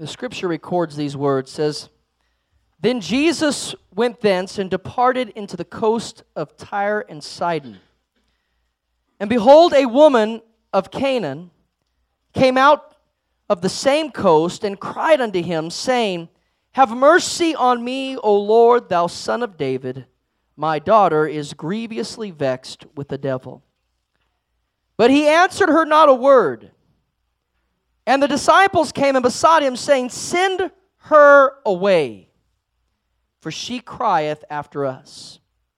The scripture records these words, says, "Then Jesus went thence and departed into the coast of Tyre and Sidon. And behold, a woman of Canaan came out of the same coast and cried unto him, saying, Have mercy on me, O Lord, thou Son of David. My daughter is grievously vexed with the devil. But he answered her not a word. And the disciples came and besought him, saying, Send her away, for she crieth after us.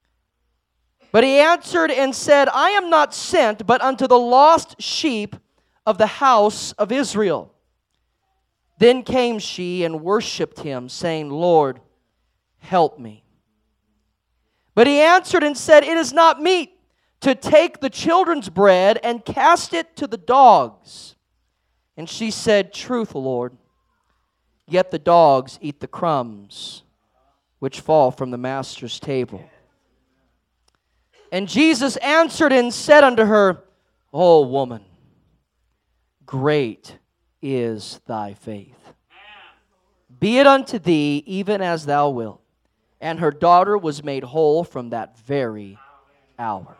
But he answered and said, I am not sent, but unto the lost sheep of the house of Israel. Then came she and worshipped him, saying, Lord, help me. But he answered and said, It is not meet to take the children's bread and cast it to the dogs. And she said, Truth, Lord, yet the dogs eat the crumbs which fall from the master's table. And Jesus answered and said unto her, O woman, great is thy faith. Be it unto thee even as thou wilt. And her daughter was made whole from that very hour."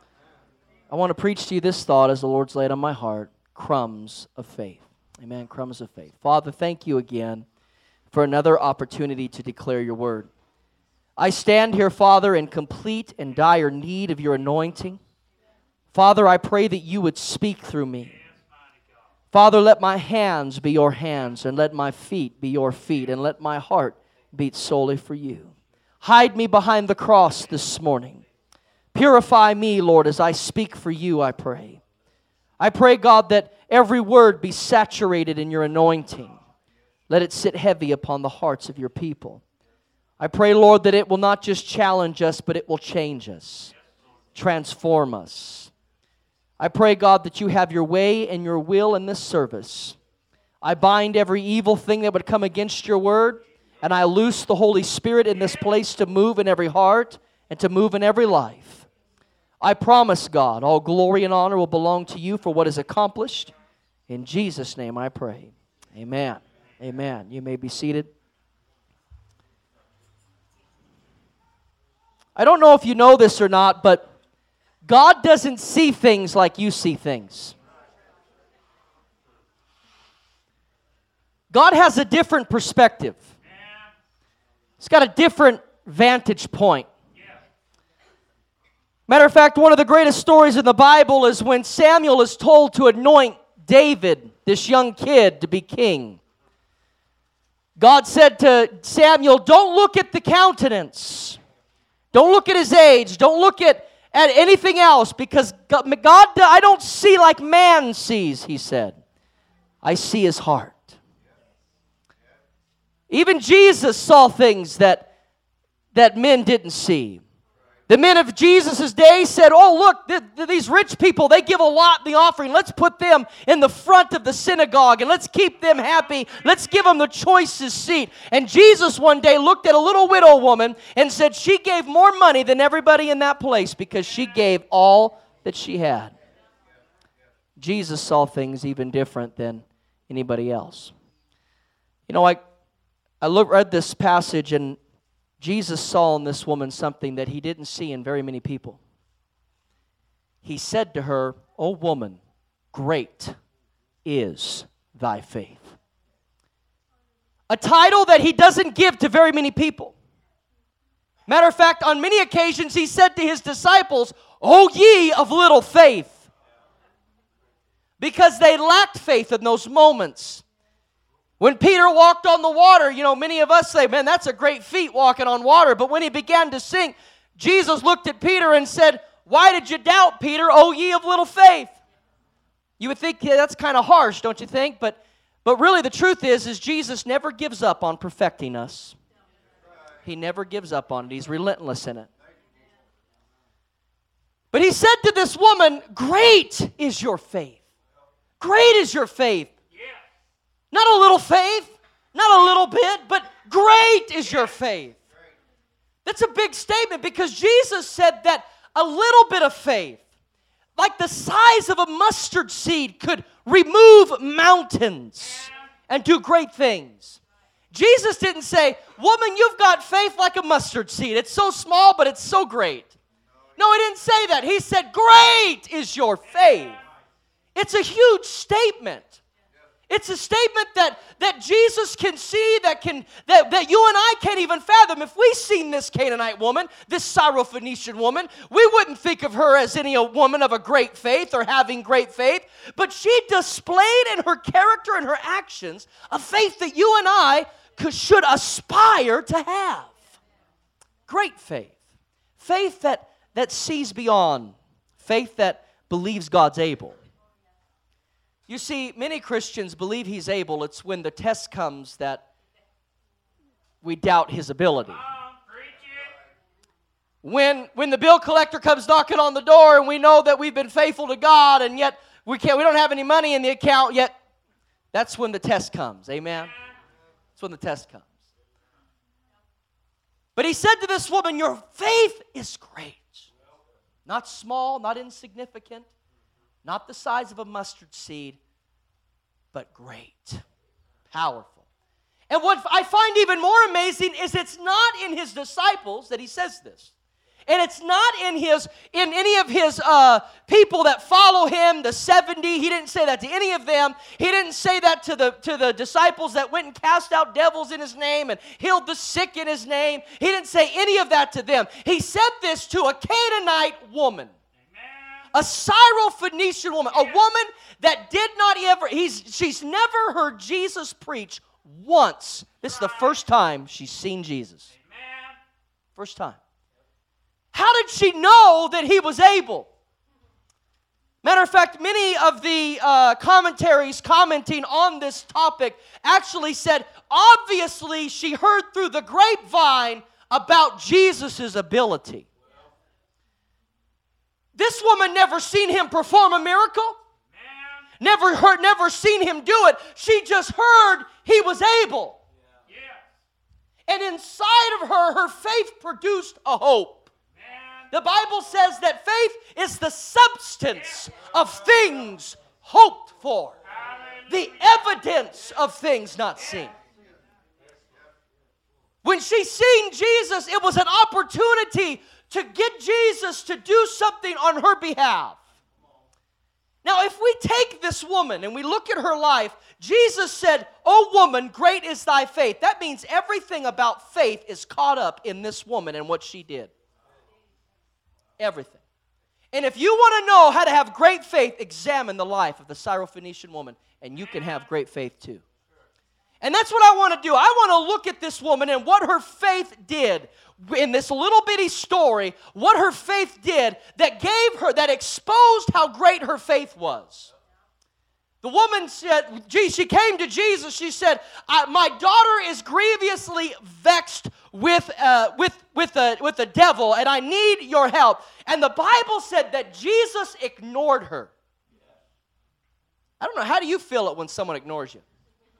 I want to preach to you this thought as the Lord's laid on my heart. Crumbs of faith. Amen. Crumbs of faith. Father, thank you again for another opportunity to declare your word. I stand here, Father, in complete and dire need of your anointing. Father, I pray that you would speak through me. Father, let my hands be your hands, and let my feet be your feet, and let my heart beat solely for you. Hide me behind the cross this morning. Purify me, Lord, as I speak for you, I pray. I pray, God, that every word be saturated in your anointing. Let it sit heavy upon the hearts of your people. I pray, Lord, that it will not just challenge us, but it will change us, transform us. I pray, God, that you have your way and your will in this service. I bind every evil thing that would come against your word, and I loose the Holy Spirit in this place to move in every heart and to move in every life. I promise, God, all glory and honor will belong to you for what is accomplished. In Jesus' name I pray. Amen. Amen. You may be seated. I don't know if you know this or not, but God doesn't see things like you see things. God has a different perspective. He's got a different vantage point. Matter of fact, one of the greatest stories in the Bible is when Samuel is told to anoint David, this young kid, to be king. God said to Samuel, don't look at the countenance. Don't look at his age. Don't look at anything else, because God, I don't see like man sees, he said. I see his heart. Even Jesus saw things that men didn't see. The men of Jesus' day said, oh, look, these rich people, they give a lot in the offering. Let's put them in the front of the synagogue and let's keep them happy. Let's give them the choicest seat. And Jesus one day looked at a little widow woman and said she gave more money than everybody in that place because she gave all that she had. Jesus saw things even different than anybody else. You know, I read this passage, and Jesus saw in this woman something that he didn't see in very many people. He said to her, O woman, great is thy faith. A title that he doesn't give to very many people. Matter of fact, on many occasions he said to his disciples, O ye of little faith. Because they lacked faith in those moments. When Peter walked on the water, many of us say, man, that's a great feat walking on water. But when he began to sink, Jesus looked at Peter and said, why did you doubt, Peter, O ye of little faith? You would think that's kind of harsh, don't you think? But really the truth is Jesus never gives up on perfecting us. He never gives up on it. He's relentless in it. But he said to this woman, great is your faith. Great is your faith. Not a little faith, not a little bit, but great is your faith. That's a big statement, because Jesus said that a little bit of faith, like the size of a mustard seed, could remove mountains. and do great things. Jesus didn't say, woman, you've got faith like a mustard seed. It's so small, but it's so great. No, he didn't say that. He said, great is your faith. It's a huge statement. It's a statement that Jesus can see, that you and I can't even fathom. If we seen this Canaanite woman, this Syrophoenician woman, we wouldn't think of her as any woman of a great faith or having great faith. But she displayed in her character and her actions a faith that you and I should aspire to have. Great faith. Faith that sees beyond. Faith that believes God's able. You see, many Christians believe He's able. It's when the test comes that we doubt His ability. When the bill collector comes knocking on the door and we know that we've been faithful to God and yet we don't have any money in the account yet, that's when the test comes. Amen? That's when the test comes. But He said to this woman, your faith is great. Not small, not insignificant. Not the size of a mustard seed, but great, powerful. And what I find even more amazing is it's not in His disciples that He says this. And it's not in any of His people that follow Him, the 70. He didn't say that to any of them. He didn't say that to the disciples that went and cast out devils in His name and healed the sick in His name. He didn't say any of that to them. He said this to a Canaanite woman. A Syrophoenician woman, a woman that did not ever, she's never heard Jesus preach once. This is the first time she's seen Jesus. First time. How did she know that He was able? Matter of fact, many of the commentaries commenting on this topic actually said, obviously she heard through the grapevine about Jesus' ability. This woman never seen Him perform a miracle. Never seen Him do it. She just heard He was able. And inside of her faith produced a hope. The Bible says that faith is the substance of things hoped for. The evidence of things not seen. When she seen Jesus, it was an opportunity to get Jesus to do something on her behalf. Now, if we take this woman and we look at her life, Jesus said, "O woman, great is thy faith." That means everything about faith is caught up in this woman and what she did. Everything. And if you want to know how to have great faith, examine the life of the Syrophoenician woman, and you can have great faith too. And that's what I want to do. I want to look at this woman and what her faith did in this little bitty story, what her faith did that exposed how great her faith was. The woman said, she came to Jesus, she said, my daughter is grievously vexed with the devil, and I need your help. And the Bible said that Jesus ignored her. I don't know, how do you feel it when someone ignores you?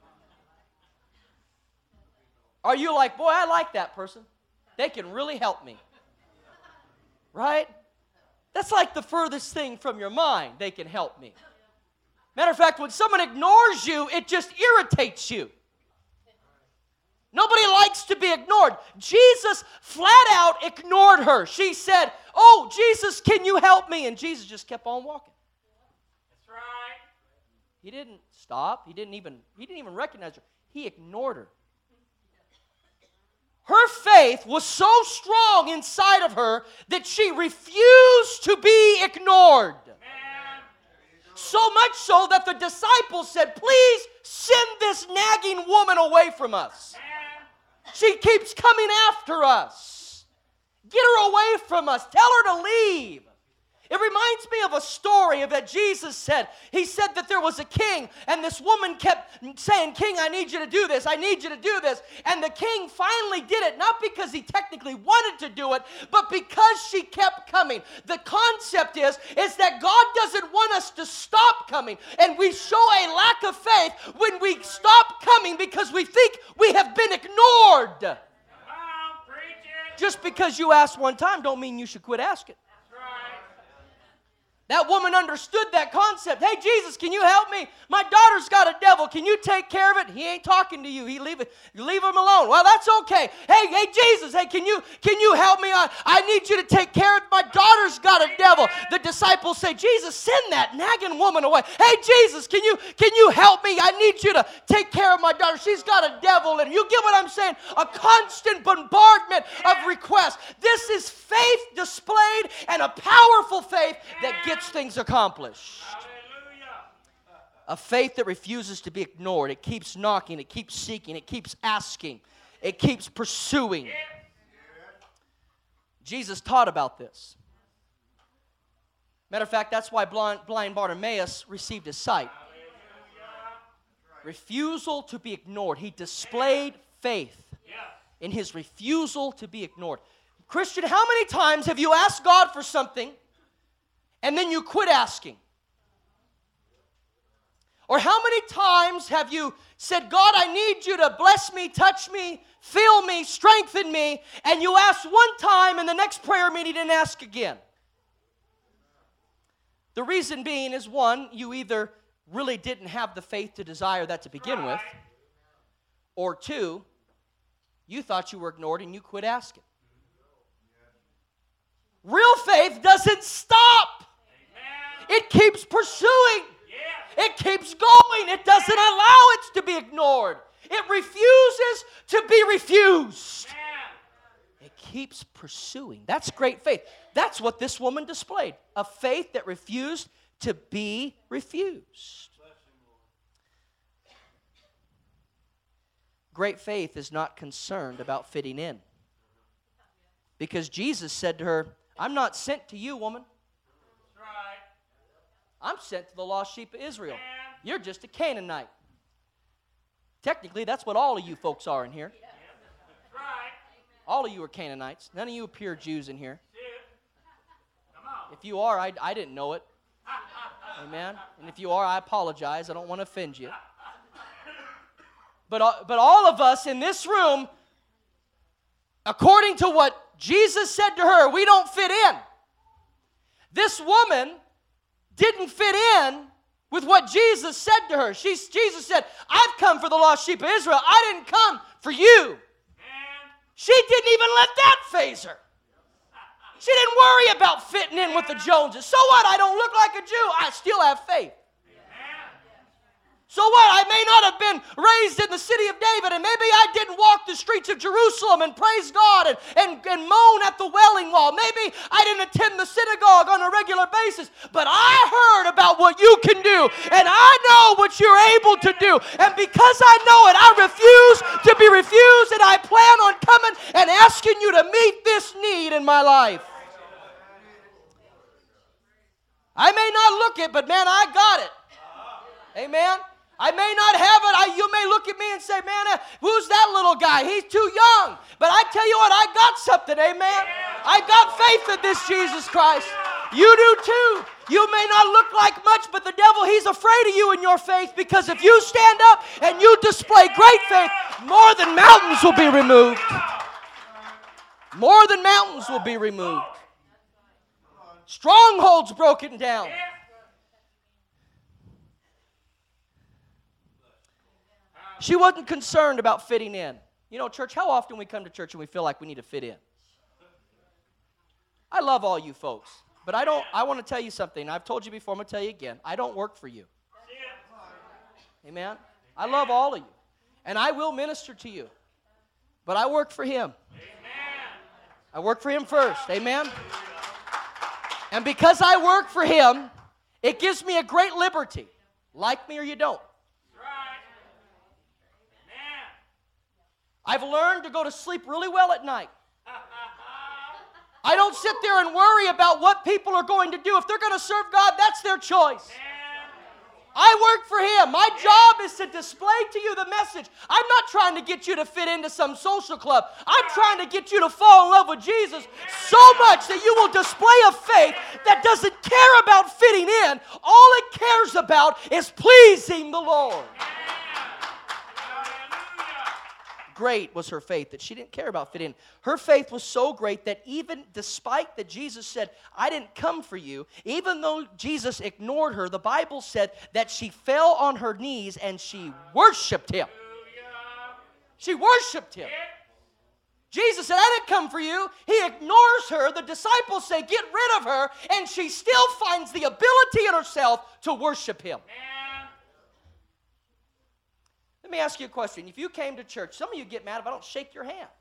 Are you like, boy, I like that person. They can really help me. Right? That's like the furthest thing from your mind. They can help me. Matter of fact, when someone ignores you, it just irritates you. Nobody likes to be ignored. Jesus flat out ignored her. She said, "Oh, Jesus, can you help me?" And Jesus just kept on walking. That's right. He didn't stop. He didn't even recognize her. He ignored her. Her faith was so strong inside of her that she refused to be ignored. Man. So much so that the disciples said, "Please send this nagging woman away from us. She keeps coming after us. Get her away from us. Tell her to leave." It reminds me of a story that Jesus said. He said that there was a king, and this woman kept saying, "King, I need you to do this. I need you to do this." And the king finally did it, not because he technically wanted to do it, but because she kept coming. The concept is that God doesn't want us to stop coming, and we show a lack of faith when we stop coming because we think we have been ignored. Come on, preach it. Just because you asked one time don't mean you should quit asking. That woman understood that concept. Hey, Jesus, can you help me? My daughter's got a devil. Can you take care of it? He ain't talking to you. You leave him alone. Well, that's okay. Hey, Jesus, hey, can you help me? I need you to take care of it. My daughter's got a devil. The disciples say, Jesus, send that nagging woman away. Hey, Jesus, can you help me? I need you to take care of my daughter. She's got a devil. And you get what I'm saying? A constant bombardment of requests. This is faith displayed, and a powerful faith that gets things accomplished. A faith that refuses to be ignored. It keeps knocking, it keeps seeking, it keeps asking, it keeps pursuing. Jesus taught about this. Matter of fact, that's why blind Bartimaeus received his sight. Refusal to be ignored. He displayed faith in his refusal to be ignored. Christian, how many times have you asked God for something and then you quit asking? Or how many times have you said, God, I need you to bless me, touch me, fill me, strengthen me, and you asked one time and the next prayer meeting you didn't ask again? The reason being is, one, you either really didn't have the faith to desire that to begin with, or two, you thought you were ignored and you quit asking. Real faith doesn't stop. It keeps pursuing. It keeps going. It doesn't allow it to be ignored. It refuses to be refused. It keeps pursuing. That's great faith. That's what this woman displayed. A faith that refused to be refused. Great faith is not concerned about fitting in. Because Jesus said to her, I'm not sent to you, woman. I'm sent to the lost sheep of Israel. You're just a Canaanite. Technically, that's what all of you folks are in here. All of you are Canaanites. None of you appear Jews in here. If you are, I didn't know it. Amen? And if you are, I apologize. I don't want to offend you. But all of us in this room, according to what Jesus said to her, we don't fit in. This woman didn't fit in with what Jesus said to her. Jesus said, I've come for the lost sheep of Israel. I didn't come for you. She didn't even let that faze her. She didn't worry about fitting in with the Joneses. So what? I don't look like a Jew. I still have faith. So what? I may not have been raised in the city of David, and maybe I didn't walk the streets of Jerusalem and praise God and moan at the Wailing Wall. Maybe I didn't attend the synagogue on a regular basis, but I heard about what you can do, and I know what you're able to do. And because I know it, I refuse to be refused, and I plan on coming and asking you to meet this need in my life. I may not look it, but man, I got it. Amen. I may not have it. You may look at me and say, man, who's that little guy? He's too young. But I tell you what, I got something, amen? I got faith in this Jesus Christ. You do too. You may not look like much, but the devil, he's afraid of you in your faith, because if you stand up and you display great faith, more than mountains will be removed. More than mountains will be removed. Strongholds broken down. She wasn't concerned about fitting in. You know, church, how often we come to church and we feel like we need to fit in? I love all you folks, but I want to tell you something. I've told you before, I'm going to tell you again. I don't work for you. Amen? I love all of you, and I will minister to you, but I work for Him. I work for Him first. Amen? And because I work for Him, it gives me a great liberty. Like me or you don't. I've learned to go to sleep really well at night. I don't sit there and worry about what people are going to do. If they're going to serve God, that's their choice. I work for Him. My job is to display to you the message. I'm not trying to get you to fit into some social club. I'm trying to get you to fall in love with Jesus so much that you will display a faith that doesn't care about fitting in. All it cares about is pleasing the Lord. great was her faith that she didn't care about fitting in. Her faith was so great that even despite that Jesus said, I didn't come for you, even though Jesus ignored her, the Bible said that she fell on her knees and she worshiped him. She worshiped him. Jesus said, I didn't come for you. He ignores her. The disciples say, get rid of her. And she still finds the ability in herself to worship him. Let me ask you a question. If you came to church, some of you get mad if I don't shake your hand.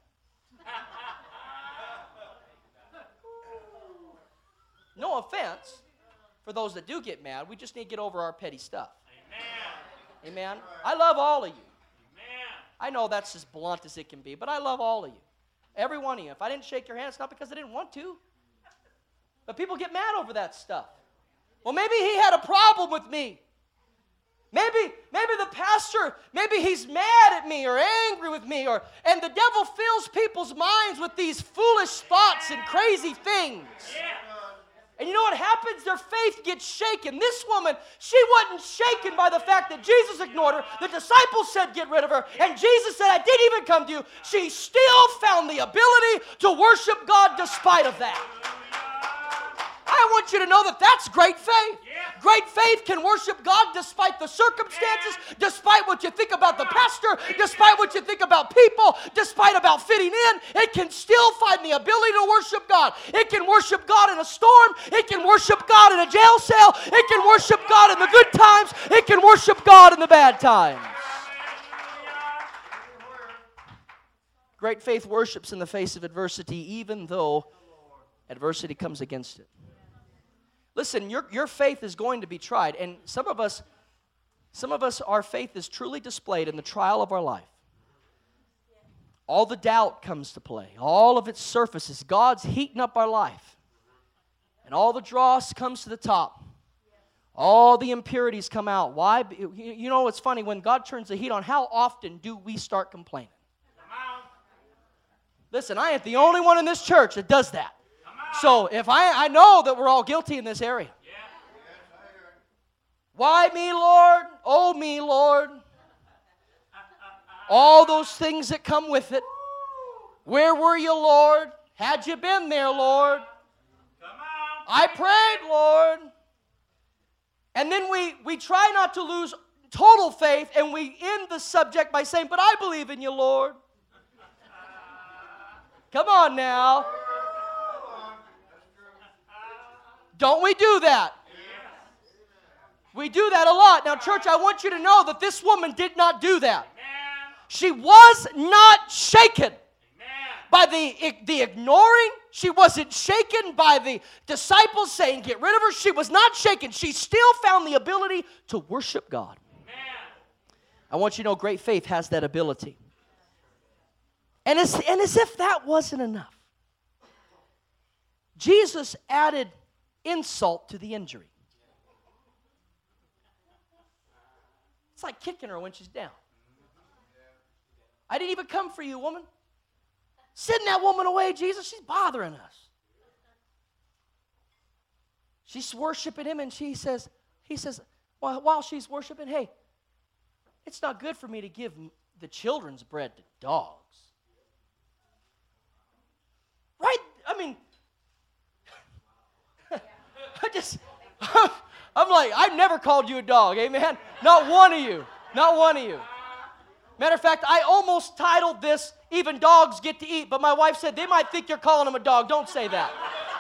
No offense for those that do get mad. We just need to get over our petty stuff. Amen. Amen. I love all of you. Amen. I know that's as blunt as it can be, but I love all of you. Every one of you. If I didn't shake your hand, it's not because I didn't want to. But people get mad over that stuff. Well, maybe he had a problem with me. Maybe the pastor, maybe he's mad at me or angry with me, and the devil fills people's minds with these foolish thoughts and crazy things. And you know what happens? Their faith gets shaken. This woman, she wasn't shaken by the fact that Jesus ignored her. The disciples said, get rid of her. And Jesus said, I didn't even come to you. She still found the ability to worship God despite of that. I want you to know that that's great faith. Great faith can worship God despite the circumstances, despite what you think about the pastor, despite what you think about people, despite about fitting in. It can still find the ability to worship God. It can worship God in a storm. It can worship God in a jail cell. It can worship God in the good times. It can worship God in the bad times. Great faith worships in the face of adversity, even though adversity comes against it. Listen, your faith is going to be tried, and some of us, our faith is truly displayed in the trial of our life. All the doubt comes to play. All of it surfaces. God's heating up our life, and all the dross comes to the top. All the impurities come out. Why? You know, it's funny, when God turns the heat on, how often do we start complaining? Listen, I ain't the only one in this church that does that. So if I know that we're all guilty in this area. Why me, Lord? Oh, me, Lord. All those things that come with it. Where were you, Lord? Had you been there, Lord? I prayed, Lord. And then we try not to lose total faith, and we end the subject by saying, but I believe in you, Lord. Come on now. Don't we do that? We do that a lot. Now, church, I want you to know that this woman did not do that. She was not shaken by the ignoring. She wasn't shaken by the disciples saying, get rid of her. She was not shaken. She still found the ability to worship God. I want you to know great faith has that ability. And as if that wasn't enough, Jesus added insult to the injury. It's like kicking her when she's down. I didn't even come for you, woman. Send that woman away, Jesus. She's bothering us. She's worshiping him, and he says, while she's worshiping, hey, it's not good for me to give the children's bread to dogs. Right? I mean, I'm like, I've never called you a dog, amen? Not one of you. Not one of you. Matter of fact, I almost titled this, Even Dogs Get to Eat, but my wife said, they might think you're calling them a dog. Don't say that.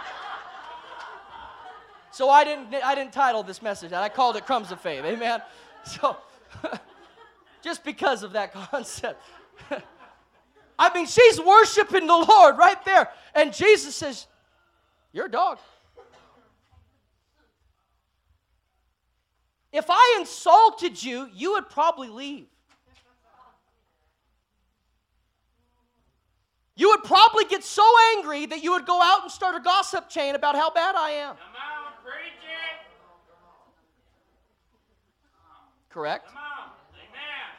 So I didn't title this message that. I called it Crumbs of Faith, amen? So, just because of that concept. I mean, she's worshiping the Lord right there. And Jesus says, you're a dog. If I insulted you, you would probably leave. You would probably get so angry that you would go out and start a gossip chain about how bad I am. Come on, preach it. Correct? Come on. Amen.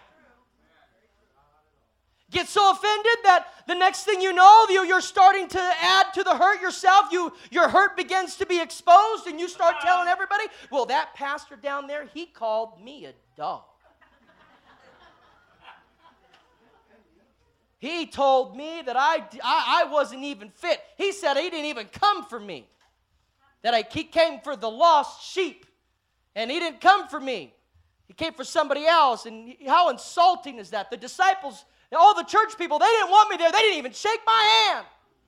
Get so offended that the next thing you know, you're starting to add to the hurt yourself. Your hurt begins to be exposed, and you start telling everybody, well, that pastor down there, he called me a dog. He told me that I wasn't even fit. He said he didn't even come for me. That he came for the lost sheep. And he didn't come for me. He came for somebody else. And how insulting is that? The disciples, all the church people, they didn't want me there. They didn't even shake my hand.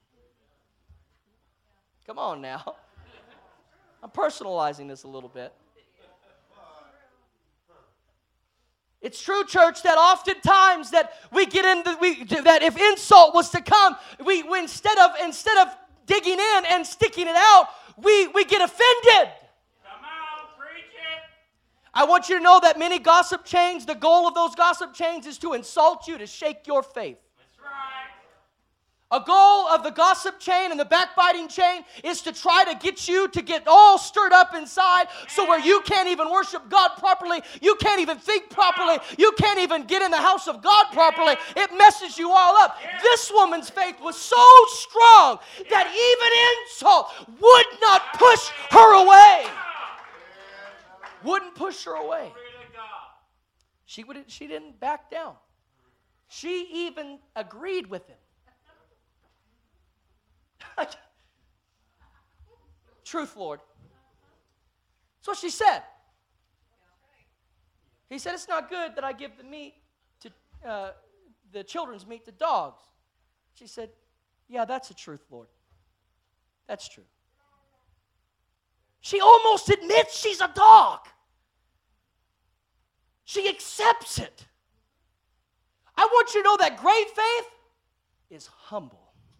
Come on now. I'm personalizing this a little bit. It's true, church, that oftentimes that we get into that if insult was to come, we instead of digging in and sticking it out, we get offended. Come on, preach it. I want you to know that many gossip chains, the goal of those gossip chains is to insult you, to shake your faith. That's right. A goal of the gossip chain and the backbiting chain is to try to get you to get all stirred up inside so where you can't even worship God properly, you can't even think properly, you can't even get in the house of God properly. It messes you all up. This woman's faith was so strong that even insult would not push her away. Wouldn't push her away. She didn't back down. She even agreed with him. Truth, Lord. That's what she said. He said, it's not good that I give the meat to the children's meat to dogs. She said, yeah, that's the truth, Lord. That's true. She almost admits she's a dog. She accepts it. I want you to know that great faith is humble.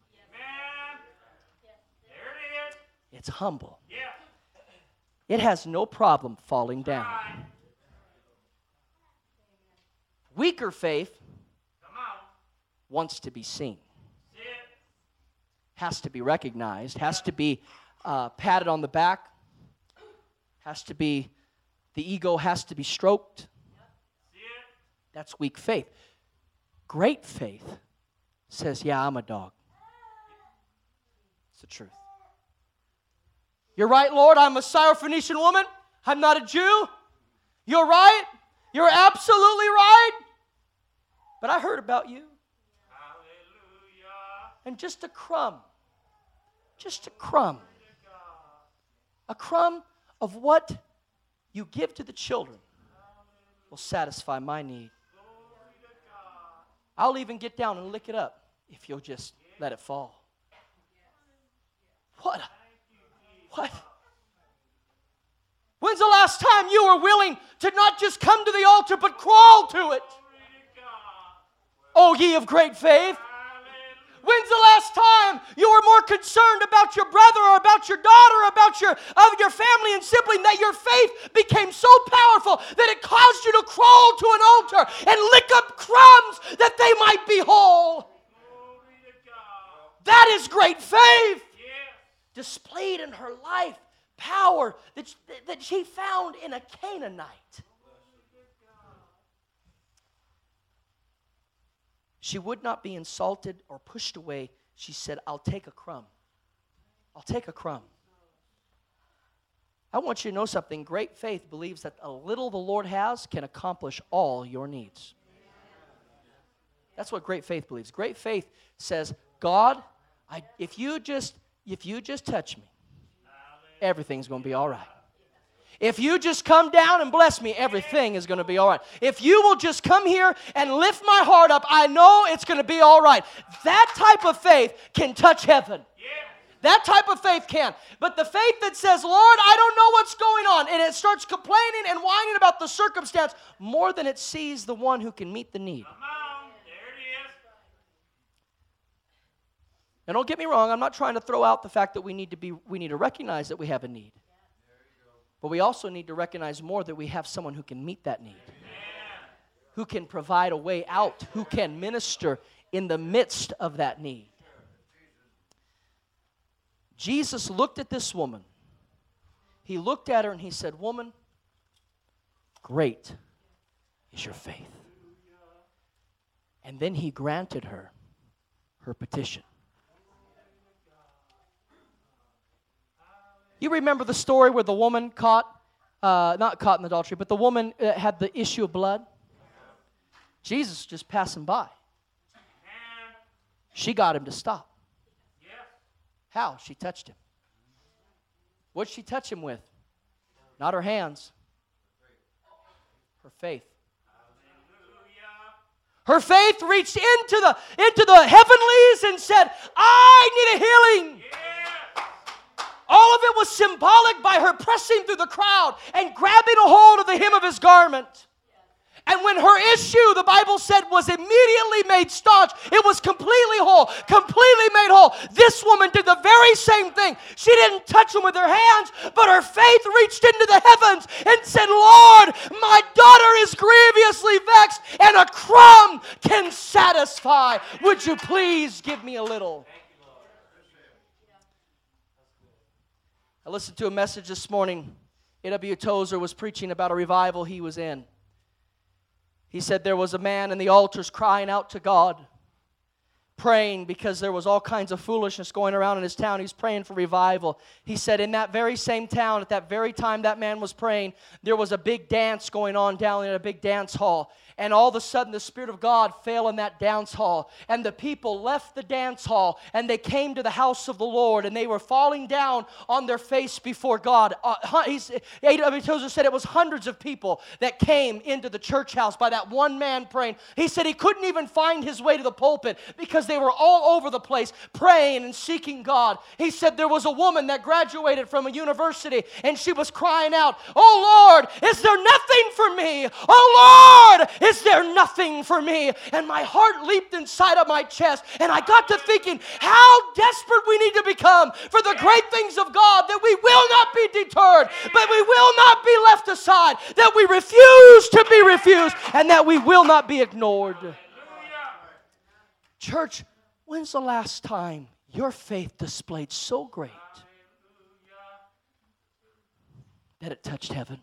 It's humble. Yeah. It has no problem falling down. Right. Weaker faith Come on. wants to be seen, Sit. has to be recognized, has to be patted on the back, has to be, the ego has to be stroked. Sit. That's weak faith. Great faith says, yeah, I'm a dog. It's the truth. You're right, Lord, I'm a Syrophoenician woman. I'm not a Jew. You're right. You're absolutely right. But I heard about you. Hallelujah. And just a crumb of what you give to the children will satisfy my need. I'll even get down and lick it up if you'll just let it fall. What? When's the last time you were willing to not just come to the altar but crawl to it? O ye of great faith. When's the last time you were more concerned about your brother or about your daughter or about your family and sibling that your faith became so powerful that it caused you to crawl to an altar and lick up crumbs that they might be whole? That is great faith. Displayed in her life, power that she found in a Canaanite. She would not be insulted or pushed away. She said, I'll take a crumb. I'll take a crumb. I want you to know something. Great faith believes that a little the Lord has can accomplish all your needs. That's what great faith believes. Great faith says, God, if you just touch me, everything's going to be all right. If you just come down and bless me, everything is going to be all right. If you will just come here and lift my heart up, I know it's going to be all right. That type of faith can touch heaven. That type of faith can. But the faith that says, Lord, I don't know what's going on, and it starts complaining and whining about the circumstance more than it sees the one who can meet the need. Come on. There it is. Now, don't get me wrong. I'm not trying to throw out the fact that we need to recognize that we have a need. But we also need to recognize more that we have someone who can meet that need, who can provide a way out, who can minister in the midst of that need. Jesus looked at this woman. He looked at her and he said, woman, great is your faith. And then he granted her her petition. You remember the story where the woman not caught in adultery, but the woman had the issue of blood? Jesus just passing by. She got him to stop. Yes. How? She touched him. What'd she touch him with? Not her hands. Her faith. Her faith reached into the heavenlies and said, I need a healing. Yes. All of it was symbolic by her pressing through the crowd and grabbing a hold of the hem of his garment. And when her issue, the Bible said, was immediately made staunch, it was completely whole, completely made whole. This woman did the very same thing. She didn't touch him with her hands, but her faith reached into the heavens and said, Lord, my daughter is grievously vexed, and a crumb can satisfy. Would you please give me a little? I listened to a message this morning. A.W. Tozer was preaching about a revival he was in. He said there was a man in the altars crying out to God, praying because there was all kinds of foolishness going around in his town. He's praying for revival. He said in that very same town, at that very time that man was praying, there was a big dance going on down in a big dance hall. And all of a sudden, the Spirit of God fell in that dance hall. And the people left the dance hall, and they came to the house of the Lord, and they were falling down on their face before God. A.W. Tozer said it was hundreds of people that came into the church house by that one man praying. He said he couldn't even find his way to the pulpit because they were all over the place praying and seeking God. He said there was a woman that graduated from a university, and she was crying out, oh Lord, is there nothing for me? Oh Lord, is there nothing for me? And my heart leaped inside of my chest, and I got to thinking how desperate we need to become for the great things of God, that we will not be deterred, but we will not be left aside, that we refuse to be refused, and that we will not be ignored. Church, when's the last time your faith displayed so great that it touched heaven?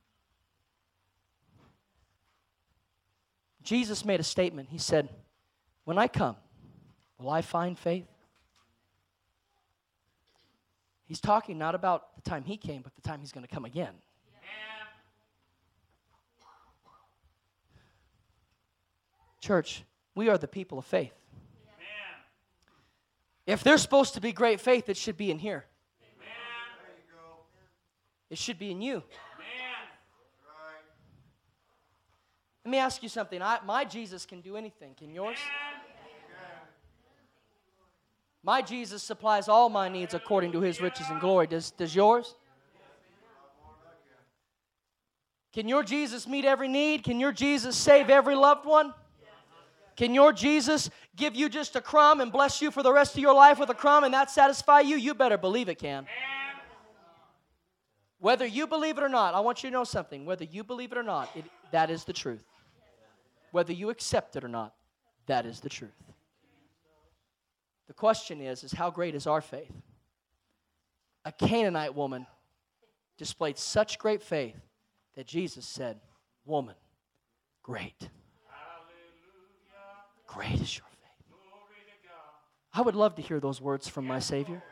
Jesus made a statement. He said, when I come, will I find faith? He's talking not about the time he came, but the time he's going to come again. Church, we are the people of faith. If there's supposed to be great faith, it should be in here. It should be in you. Let me ask you something. My Jesus can do anything. Can yours? My Jesus supplies all my needs according to his riches and glory. Does yours? Can your Jesus meet every need? Can your Jesus save every loved one? Can your Jesus give you just a crumb and bless you for the rest of your life with a crumb and that satisfy you? You better believe it can. Whether you believe it or not, I want you to know something. Whether you believe it or not, that is the truth. Whether you accept it or not, that is the truth. The question is how great is our faith? A Canaanite woman displayed such great faith that Jesus said, woman, great. Great is your faith. I would love to hear those words from my Savior.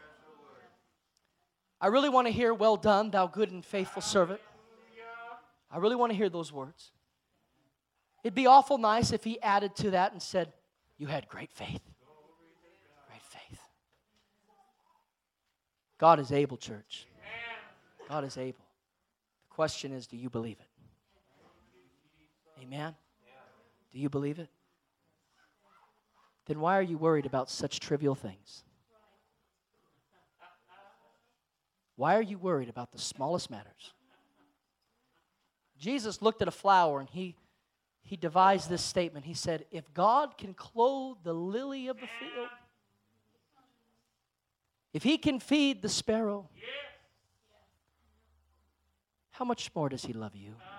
I really want to hear, well done, thou good and faithful servant. I really want to hear those words. It'd be awful nice if he added to that and said, you had great faith. Great faith. God is able, church. God is able. The question is, do you believe it? Amen? Do you believe it? Then why are you worried about such trivial things? Why are you worried about the smallest matters? Jesus looked at a flower and he devised this statement. He said, if God can clothe the lily of the field, if he can feed the sparrow, how much more does he love you?